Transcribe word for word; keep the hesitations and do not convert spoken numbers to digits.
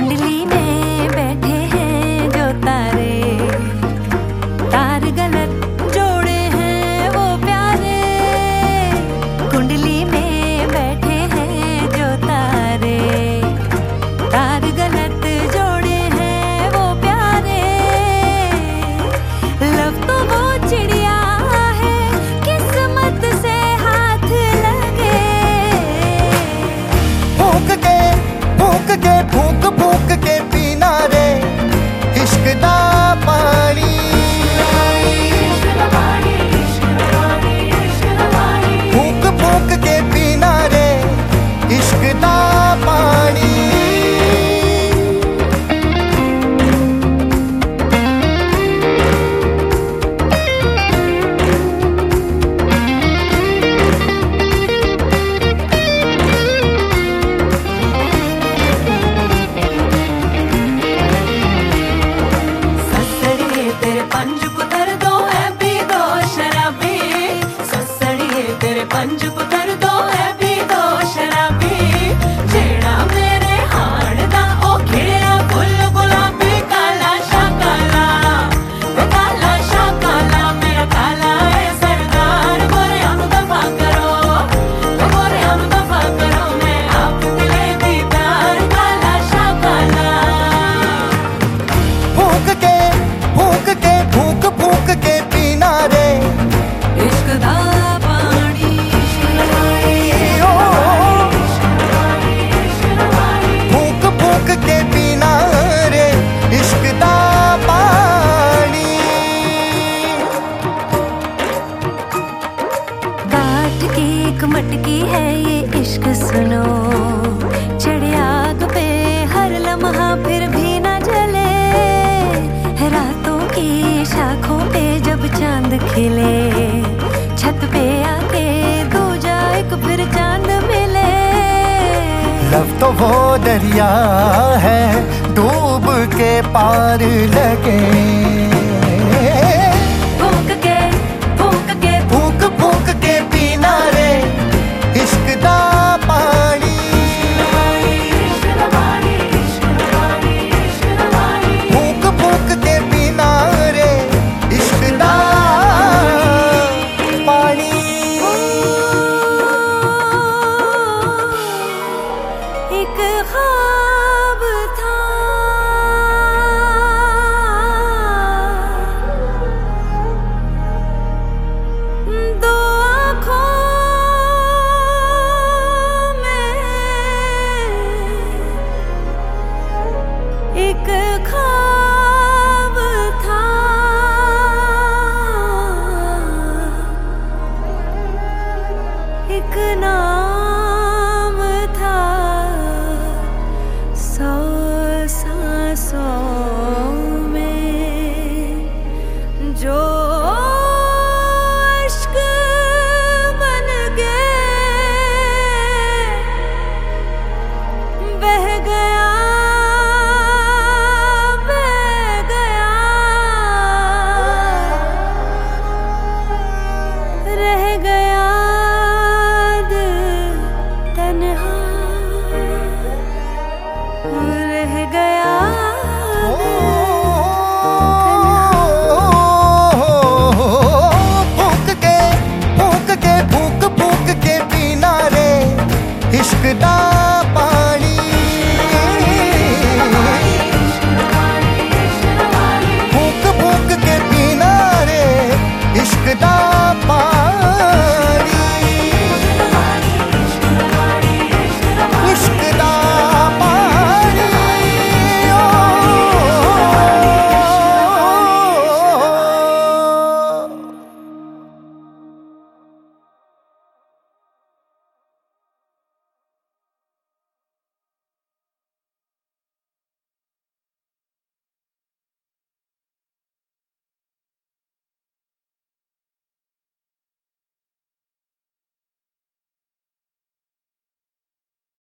कुंडली में बैठे हैं जो तारे, तार गलत जोड़े हैं वो प्यारे। कुंडली में बैठे हैं जो तारे, तार गलत जोड़े हैं वो प्यारे। लव तो वो चिड़िया है किस्मत से हाथ लगे। फूक के फूक के फूक फूक के पीना रे इश्क दा पानी। फूक फूक के पीना रे इश्क दा पानी। पंज पुतर दो है भी दो शराबी, ससड़िए तेरे पंज पुतर दो है भी दो शराबी। जेड़ा मेरे हाड़ दा ओ खिड़िया फुल गुलाबी, काला शा काला वे काला शा काला मेरा काला है सरदार। गोरियां नू दफा करो ओ गोरियां नू दफा करो, मैं आप दिले दी प्यार काला शा काला। फूक के फूक के फूक फूक के पीना रे इश्क दा पानी। फूक फूक के पीना रे इश्क दा पानी। काठ की एक मटकी है ये इश्क सुनो, चढ़े आग पे हर लम्हा फिर भी न जले। रातों की शाखों पे जब चांद खिले, छत पे आके दूजा एक फिर चांद मिले। लव तो वो दरिया है डूब के पार लगे।